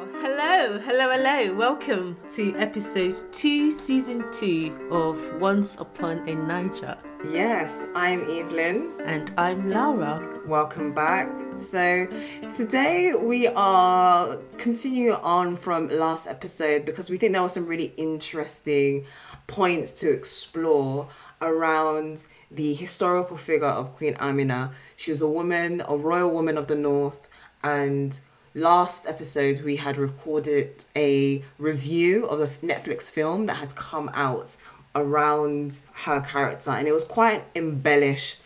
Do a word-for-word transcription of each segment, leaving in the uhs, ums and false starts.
Hello, hello, hello. Welcome to episode two, season two of Once Upon a Niger. Yes, I'm Evelyn. And I'm Laura. Welcome back. So today we are continuing on from last episode because we think there were some really interesting points to explore around the historical figure of Queen Amina. She was a woman, a royal woman of the north, and last episode we had recorded a review of the Netflix film that has come out around her character, and it was quite embellished.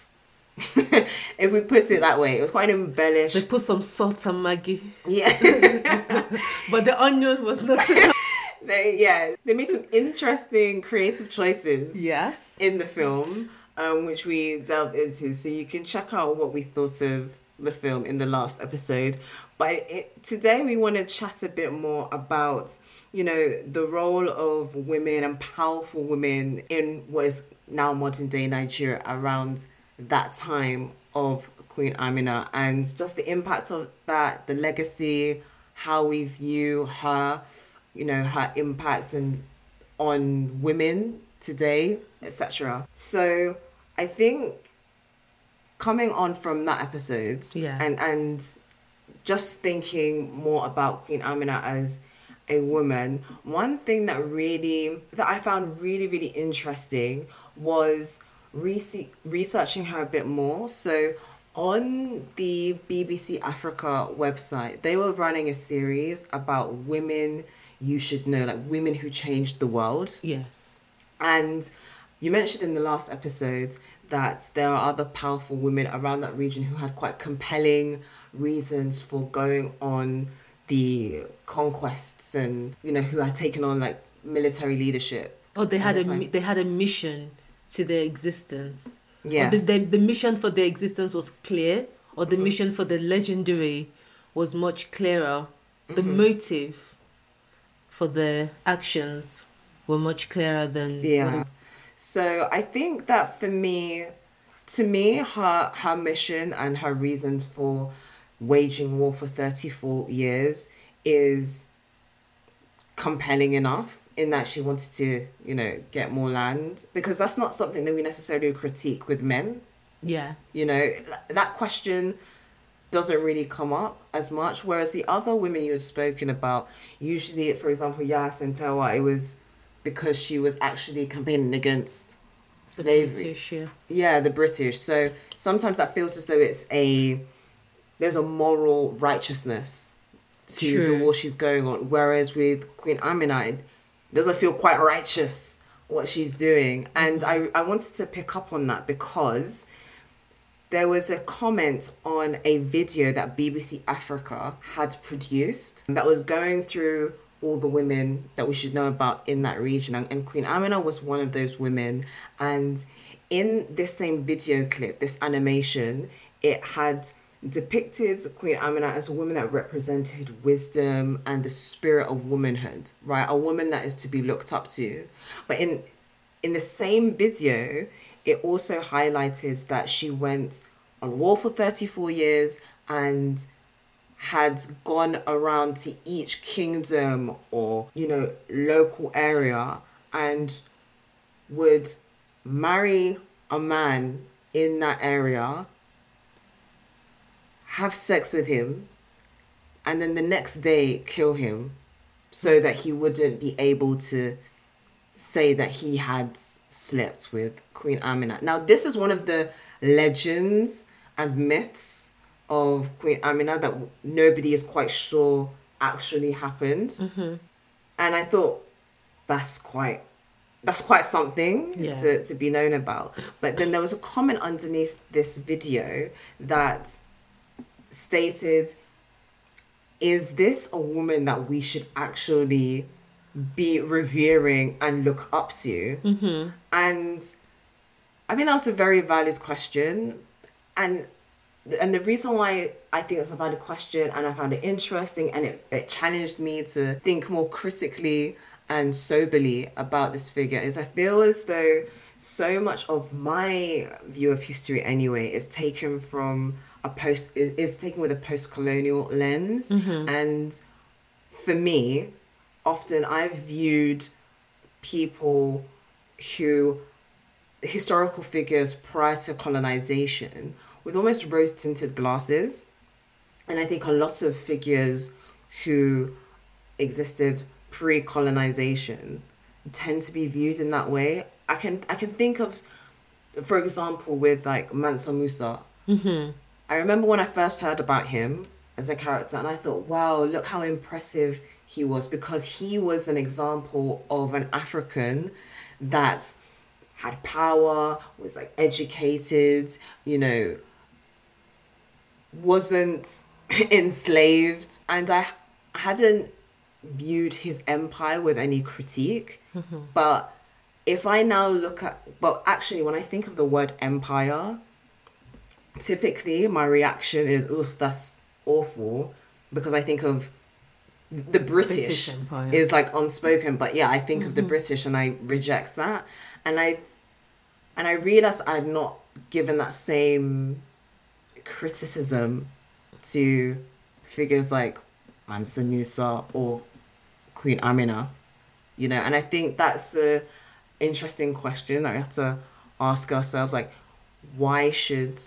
If we put it that way, it was quite embellished. They put some salt and Maggi. Yeah. But the onion was not they yeah they made some interesting creative choices yes in the film, um which we delved into, so you can check out what we thought of the film in the last episode. But it, today we want to chat a bit more about, you know, the role of women and powerful women in what is now modern day Nigeria around that time of Queen Amina, and just the impact of that, the legacy, how we view her, you know, her impact and on women today, et cetera. So I think coming on from that episode, Yeah. and and just thinking more about Queen Amina as a woman, one thing that really that I found really really interesting was re- researching her a bit more. So on the B B C Africa website, they were running a series about women you should know, like women who changed the world. Yes. And you mentioned in the last episode that there are other powerful women around that region who had quite compelling reasons for going on the conquests, and, you know, who had taken on like military leadership. Oh, they had the a time. mi- they had a mission to their existence. Yes. Or the, the the mission for their existence was clear, or the mm-hmm. mission for the legendary was much clearer. The mm-hmm. motive for their actions were much clearer than yeah. It... So I think that for me, to me, her her mission and her reasons for waging war for thirty-four years is compelling enough, in that she wanted to, you know, get more land, because that's not something that we necessarily critique with men. Yeah. You know, that question doesn't really come up as much, whereas the other women you had spoken about, usually, for example, Yas and Tewa, it was because she was actually campaigning against slavery. The British, yeah. Yeah, the British. So sometimes that feels as though it's a, there's a moral righteousness to True. the war she's going on. Whereas with Queen Amina, it doesn't feel quite righteous what she's doing. And I, I wanted to pick up on that because there was a comment on a video that B B C Africa had produced that was going through all the women that we should know about in that region. And, and Queen Amina was one of those women. And in this same video clip, this animation, it had depicted Queen Amina as a woman that represented wisdom and the spirit of womanhood, right? A woman that is to be looked up to. But in in the same video, it also highlighted that she went on war for thirty-four years and had gone around to each kingdom or, you know, local area and would marry a man in that area, have sex with him, and then the next day kill him so that he wouldn't be able to say that he had slept with Queen Amina. Now, this is one of the legends and myths of Queen Amina that nobody is quite sure actually happened. Mm-hmm. And I thought that's quite that's quite something yeah. to, to be known about. But then there was a comment underneath this video that stated, is this a woman that we should actually be revering and look up to? Mm-hmm. And I think that was a very valid question. And and the reason why I think it's a valid question and I found it interesting and it, it challenged me to think more critically and soberly about this figure is I feel as though so much of my view of history anyway is taken from a post is, is taken with a post-colonial lens. Mm-hmm. And for me, often I've viewed people who, historical figures prior to colonization, with almost rose-tinted glasses. And I think a lot of figures who existed pre-colonization tend to be viewed in that way. I can I can think of, for example, with like Mansa Musa. Mm-hmm. I remember when I first heard about him as a character, and I thought, wow, look how impressive he was, because he was an example of an African that had power, was like educated, you know, wasn't enslaved, and I hadn't viewed his empire with any critique. Mm-hmm. But if I now look at, well, actually, when I think of the word empire, typically my reaction is, ugh, that's awful, because I think of the British, British Empire. is like unspoken, but yeah, I think Mm-hmm. of the British and I reject that, and I and I realized I'd not given that same criticism to figures like Mansa Musa or Queen Amina, you know, and I think that's a interesting question that we have to ask ourselves, like, why should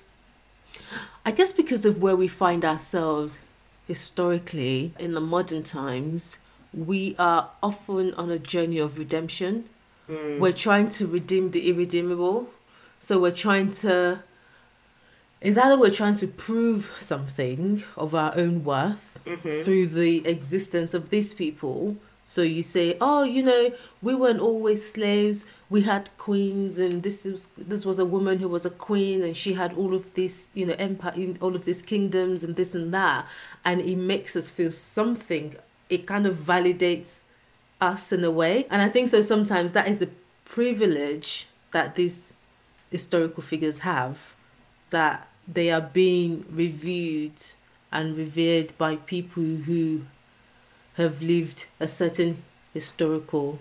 I guess because of where we find ourselves historically in the modern times, we are often on a journey of redemption. mm, We're trying to redeem the irredeemable. So we're trying to, it's either we're trying to prove something of our own worth mhm, through the existence of these people. So you say, oh, you know, we weren't always slaves. We had queens, and this is this was a woman who was a queen, and she had all of this, you know, empire, all of these kingdoms, and this and that, and it makes us feel something. It kind of validates us in a way, and I think so. Sometimes that is the privilege that these historical figures have, that they are being reviewed and revered by people who have lived a certain historical,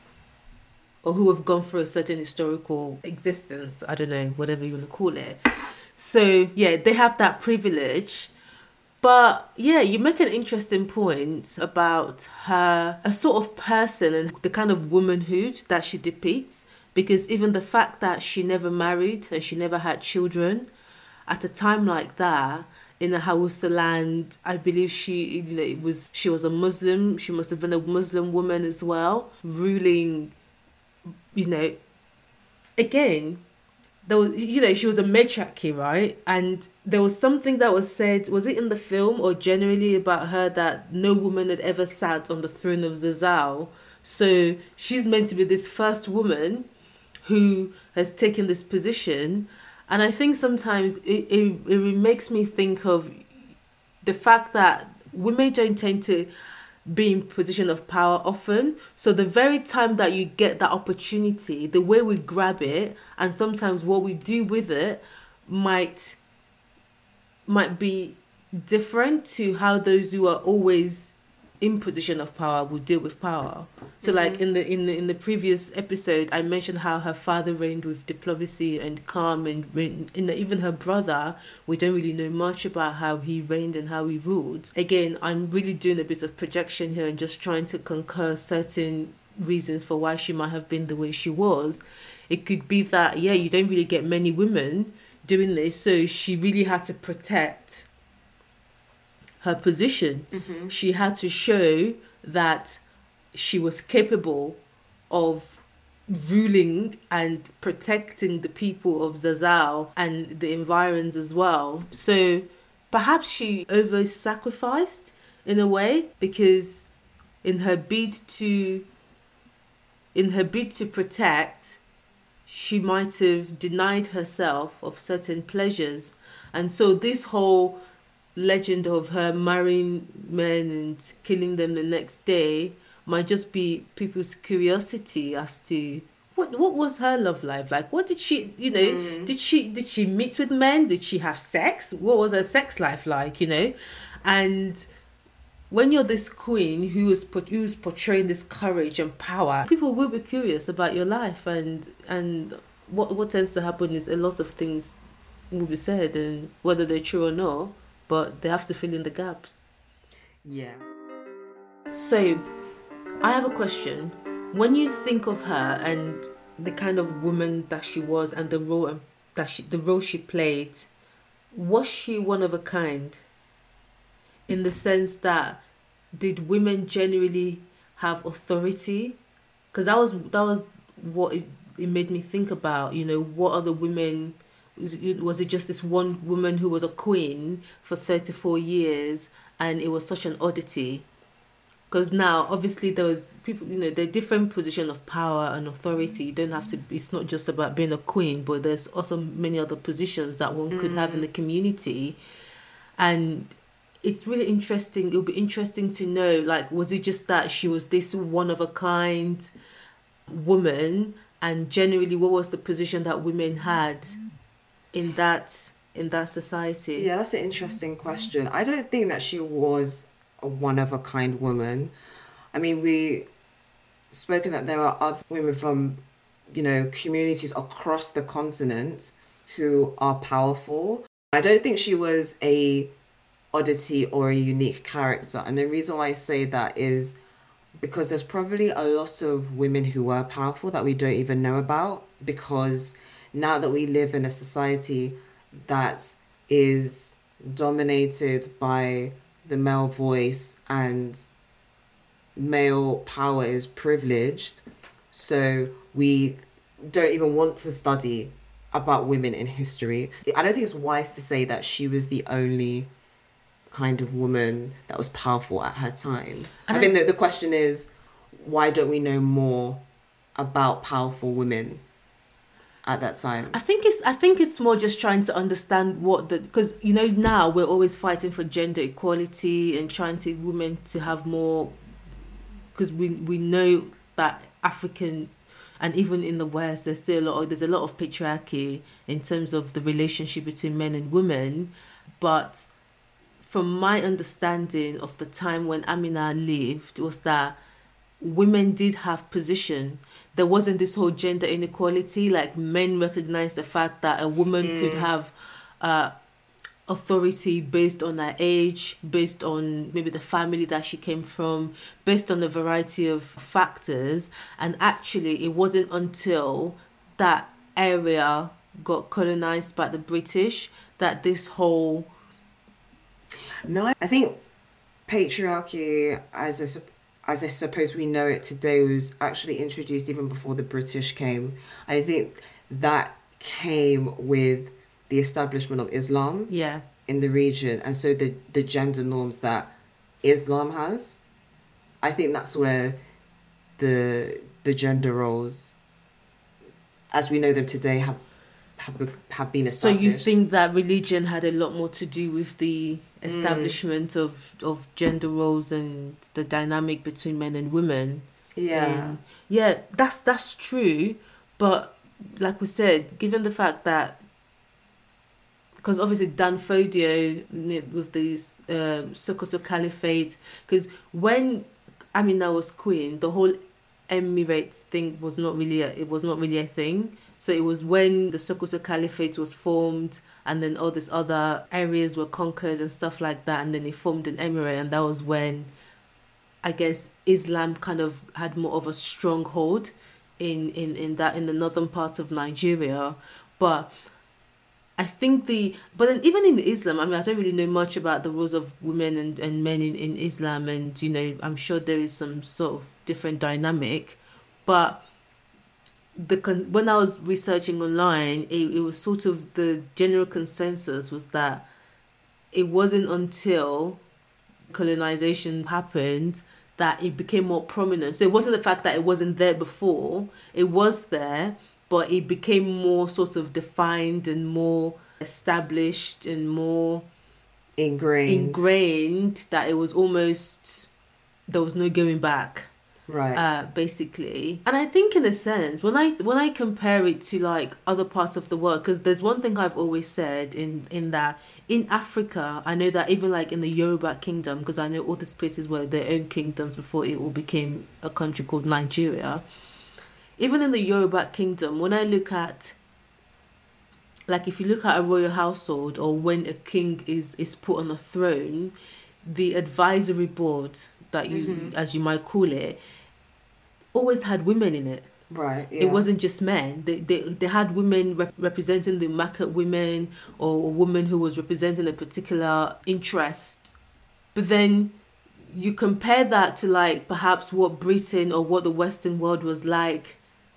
or who have gone through a certain historical existence, I don't know, whatever you want to call it. So yeah, they have that privilege. But yeah, you make an interesting point about her, a sort of person and the kind of womanhood that she depicts, because even the fact that she never married and she never had children at a time like that, in the Hausa land, I believe she, you know, it was she was a Muslim. She must have been a Muslim woman as well, ruling. You know, again, there was, you know, she was a matriarchy, right? And there was something that was said. Was it in the film or generally about her, that no woman had ever sat on the throne of Zazao? So she's meant to be this first woman who has taken this position. And I think sometimes it, it, it makes me think of the fact that women don't tend to be in position of power often. So the very time that you get that opportunity, the way we grab it and sometimes what we do with it might might be different to how those who are always in position of power will deal with power. So, mm-hmm. like in the in the in the previous episode, I mentioned how her father reigned with diplomacy and calm, and reigned, in the, even her brother, we don't really know much about how he reigned and how he ruled. Again, I'm really doing a bit of projection here and just trying to concur certain reasons for why she might have been the way she was. It could be that, yeah, you don't really get many women doing this, so she really had to protect her position. mm-hmm. She had to show that she was capable of ruling and protecting the people of Zazao and the environs as well. So perhaps she over sacrificed in a way, because in her bid to in her bid to protect, she might have denied herself of certain pleasures. And so this whole legend of her marrying men and killing them the next day might just be people's curiosity as to what what was her love life like. What did she, you know, mm. did she did she meet with men? Did she have sex? What was her sex life like, you know? And when you're this queen who is who's portraying this courage and power, people will be curious about your life, and and what what tends to happen is a lot of things will be said, and whether they're true or not, but they have to fill in the gaps. Yeah. So, I have a question. When you think of her and the kind of woman that she was and the role that she, the role she played, was she one of a kind? In the sense that, did women generally have authority? Because that was that was what it, it made me think about. You know, what other women, was it, was it just this one woman who was a queen for thirty-four years, and it was such an oddity? Because now, obviously, there was people, you know, the different position of power and authority. You don't have to, it's not just about being a queen, but there's also many other positions that one could have in the community. And it's really interesting. It'll be interesting to know, like, was it just that she was this one of a kind woman, and generally, what was the position that women had in that in that society? Yeah, that's an interesting question. I don't think that she was a one of a kind woman. I mean, we spoken that there are other women from, you know, communities across the continent who are powerful. I don't think she was a oddity or a unique character. And the reason why I say that is because there's probably a lot of women who were powerful that we don't even know about, because now that we live in a society that is dominated by the male voice and male power is privileged, so we don't even want to study about women in history. I don't think it's wise to say that she was the only kind of woman that was powerful at her time. And I think that the question is, why don't we know more about powerful women at that time? I think it's I think it's more just trying to understand what the, because you know, now we're always fighting for gender equality and trying to women to have more, because we we know that African, and even in the West, there's still a lot of, there's a lot of patriarchy in terms of the relationship between men and women. But from my understanding of the time when Amina lived, was that women did have position. There wasn't this whole gender inequality. Like, men recognized the fact that a woman mm. could have uh, authority based on her age, based on maybe the family that she came from, based on a variety of factors. And actually, it wasn't until that area got colonized by the British that this whole... No, I think patriarchy, as a as I suppose we know it today, was actually introduced even before the British came. I think that came with the establishment of Islam yeah. in the region. And so the, the gender norms that Islam has, I think that's where the the gender roles, as we know them today, have have, have been established. So you think that religion had a lot more to do with the establishment mm. of, of gender roles and the dynamic between men and women? Yeah. And yeah, that's that's true. But like we said, given the fact that, because obviously Dan Fodio with these um, Sokoto Caliphate, because when Amina was queen, the whole Emirates thing was not really a, it was not really a thing. So it was when the Sokoto Caliphate was formed, and then all these other areas were conquered and stuff like that, and then they formed an emirate, and that was when, I guess, Islam kind of had more of a stronghold in, in, in that in the northern part of Nigeria. But I think the but then even in Islam, I mean, I don't really know much about the roles of women and, and men in, in Islam, and you know, I'm sure there is some sort of different dynamic, but the con- when I was researching online, it, it was sort of the general consensus was that it wasn't until colonization happened that it became more prominent. So it wasn't the fact that it wasn't there before, it was there, but it became more sort of defined and more established and more ingrained ingrained that it was almost, there was no going back. Right. Uh, basically. And I think in a sense, when I when I compare it to like other parts of the world, because there's one thing I've always said in, in that in Africa, I know that even like in the Yoruba kingdom, because I know all these places were their own kingdoms before it all became a country called Nigeria. Even in the Yoruba kingdom, when I look at, like if you look at a royal household or when a king is, is put on a throne, the advisory board, that you, Mm-hmm. as you might call it, always had women in it. Right. Yeah. It wasn't just men. They they, they had women rep- representing the market women, or a woman who was representing a particular interest. But then you compare that to like perhaps what Britain or what the Western world was like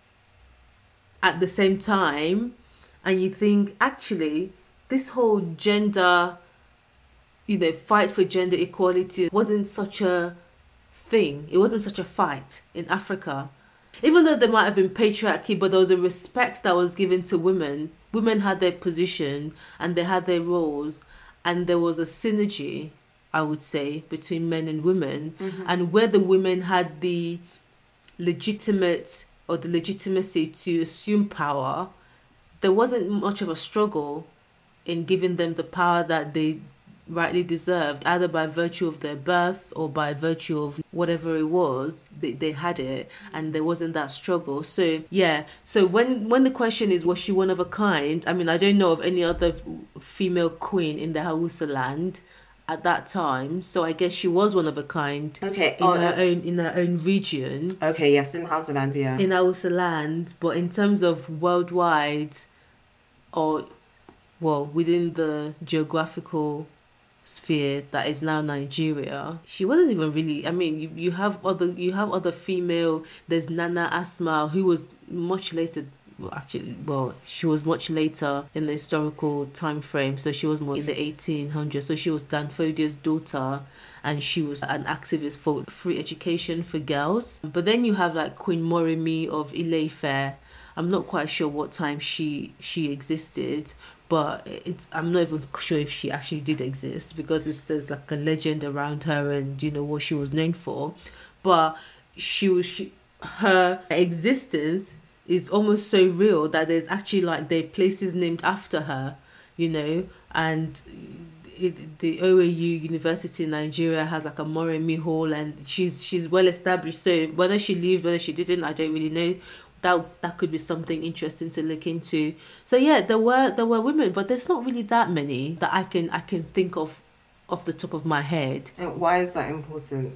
at the same time, and you think actually this whole gender, you know, fight for gender equality wasn't such a thing. It wasn't such a fight in Africa. Even though there might have been patriarchy, but there was a respect that was given to women. Women had their position and they had their roles, and there was a synergy, I would say, between men and women. Mm-hmm. And where the women had the legitimate or the legitimacy to assume power, there wasn't much of a struggle in giving them the power that they rightly deserved, either by virtue of their birth or by virtue of whatever it was, they, they had it, and there wasn't that struggle. So yeah, so when when the question is, was she one of a kind, I mean, I don't know of any other female queen in the Hausa land at that time, so I guess she was one of a kind. Okay. In Oh, her uh, own in her own region, okay. Yes, in Hausa land. Yeah. in Hausa land, but in terms of worldwide, or well, within the geographical sphere that is now Nigeria, she wasn't even really, I mean, you, you have other you have other female, there's Nana Asma, who was much later, well, actually, well, she was much later in the historical time frame, so she was more in the eighteen hundreds, so she was Danfodia's daughter, and she was an activist for free education for girls. But then you have like Queen Moremi of Ile-Ife. I'm not quite sure what time she she existed, but it's I'm not even sure if she actually did exist, because it's, there's like a legend around her and you know what she was known for. But she was she, her existence is almost so real that there's actually like there are places named after her, you know, and it, the O A U University in Nigeria has like a Moremi Hall, and she's she's well established. So whether she lived, whether she didn't, I don't really know. That that could be something interesting to look into. So yeah, there were there were women, but there's not really that many that I can I can think of off the top of my head. And why is that important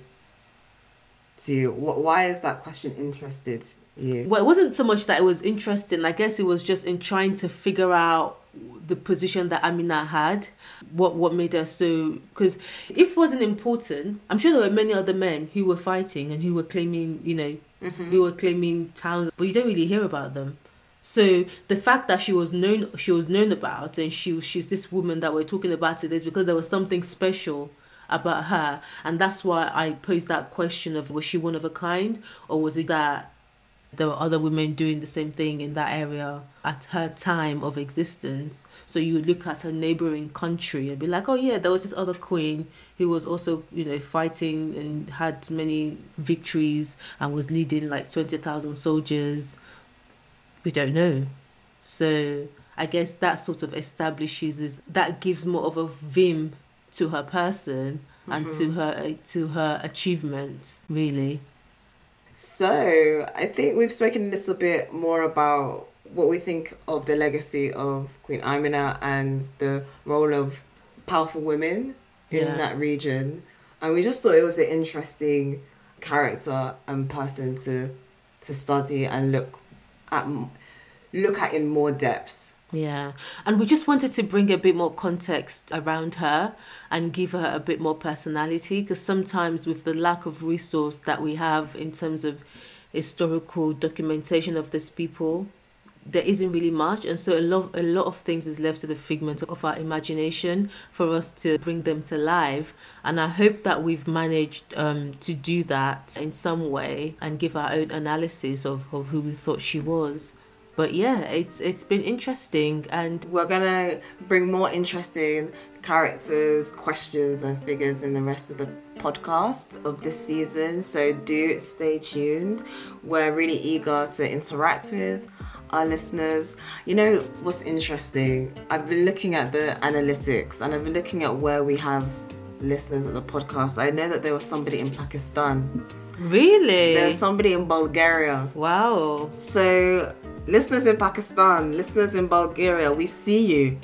to you? Wh- Why is that question interested you? Well, it wasn't so much that it was interesting. I guess it was just in trying to figure out the position that Amina had, what what made her so. Because if it wasn't important, I'm sure there were many other men who were fighting and who were claiming, you know, mm-hmm. who were claiming towns, but you don't really hear about them. So the fact that she was known, she was known about, and she she's this woman that we're talking about today is because there was something special about her, and that's why I posed that question of, was she one of a kind, or was it that there were other women doing the same thing in that area at her time of existence? So you would look at her neighboring country and be like, oh yeah, there was this other queen who was also, you know, fighting and had many victories and was leading like twenty thousand soldiers. We don't know. So I guess that sort of establishes, is that gives more of a vim to her person mm-hmm. and to her to her achievements, really. So I think we've spoken a little bit more about what we think of the legacy of Queen Amina and the role of powerful women in Yeah. that region, and we just thought it was an interesting character and person to to study and look at look at in more depth. Yeah, and we just wanted to bring a bit more context around her and give her a bit more personality, because sometimes with the lack of resource that we have in terms of historical documentation of these people, there isn't really much, and so a lot a lot of things is left to the figment of our imagination for us to bring them to life. And I hope that we've managed um, to do that in some way and give our own analysis of, of who we thought she was. But yeah, it's it's been interesting, and we're gonna bring more interesting characters, questions and figures in the rest of the podcast of this season, so do stay tuned. We're really eager to interact with our listeners. You know what's interesting? I've been looking at the analytics and I've been looking at where we have listeners at the podcast. I know that there was somebody in Pakistan. Really? There's somebody in Bulgaria. Wow. So listeners in Pakistan, listeners in Bulgaria, we see you.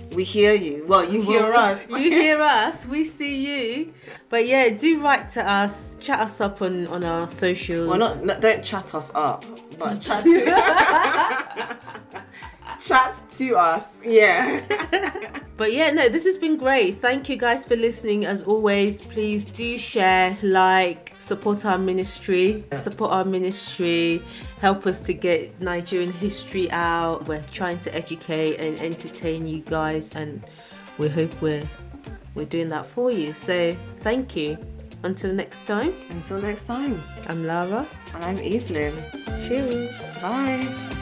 We hear you. Well, you hear Well, us. You hear us. We see you. But yeah, do write to us. Chat us up on, on our socials. Well, not, not don't chat us up, but chat to chat to us. Yeah. But yeah, no, this has been great. Thank you guys for listening. As always, please do share, like, support our ministry, support our ministry, help us to get Nigerian history out. We're trying to educate and entertain you guys, and we hope we're we're doing that for you. So thank you. Until next time. Until next time. I'm Lara. And I'm Evelyn. Cheers. Bye.